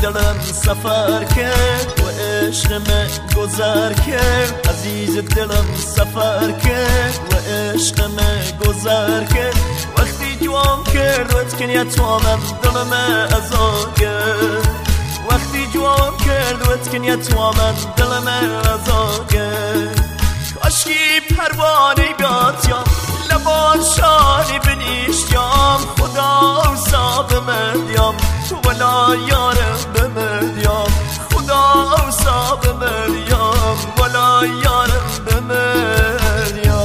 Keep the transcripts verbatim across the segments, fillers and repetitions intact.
دلم سفر کرد و عشقم گذر کرد، عزیز دلم سفر کرد و عشقم گذر کرد. وقتی جوام کرد و اتکنیت وامم دلم ازا کرد، وقتی جوام کرد و اتکنیت وامم دلم ازا کرد. کاشکی پروانه بیاتیم لبان شانی بنیشتیم، خدا اوسا بمردیم ولا یارم بمردیم، خدا اوسا بمردیم ولا یارم بمردیم.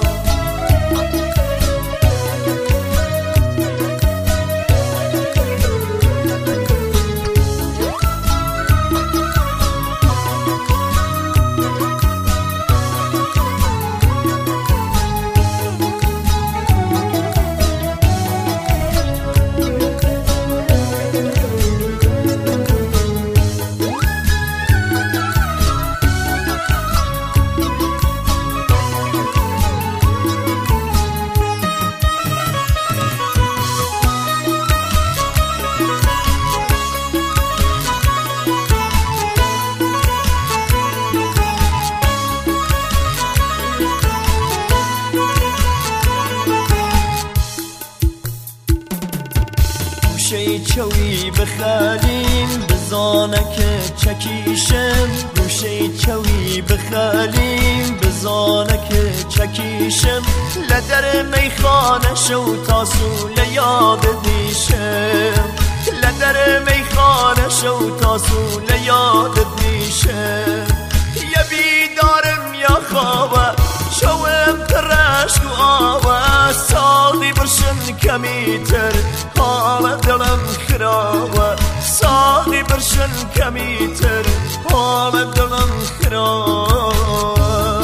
گوشه چوی بخالیم بزانک چکیشم، گوشه چوی بخالیم بزانک چکیشم. لدر میخانه شو تاسو لیاد دیشم، لدر میخانه شو تاسو لیاد دیشم. یا بیدارم یا خوابه شوم ترشک و آوه، ساقی برشن کمی تر حال دلم خرابه، ساقی برشن کمی تر حال دلم خرابه.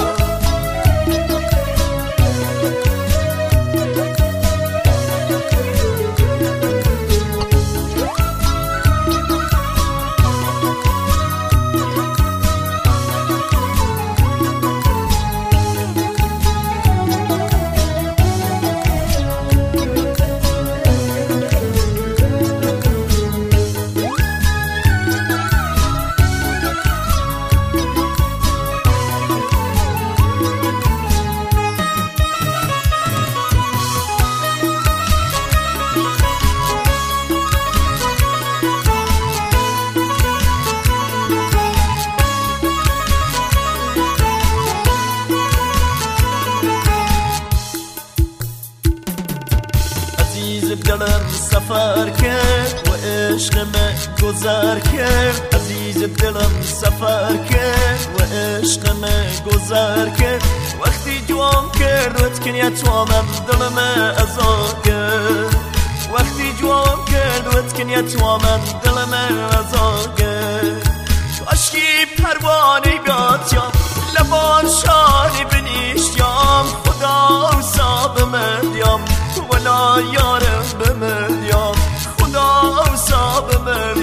دلم سفر کرد و عشقم گذر کرد، عزیز دلم سفر کرد و عشقم گذر کرد. وقتی جوام کرد و اتکنیت وامم دلم ازا کرد، وقتی جوام کرد و اتکنیت وامم دلم ازا کرد. کاشکی پروانه بیاتیم لبان شانی بنیشتیم، خدا اوسا بمردیم ولا یارم بمردیم، خدا اوسا بمردیم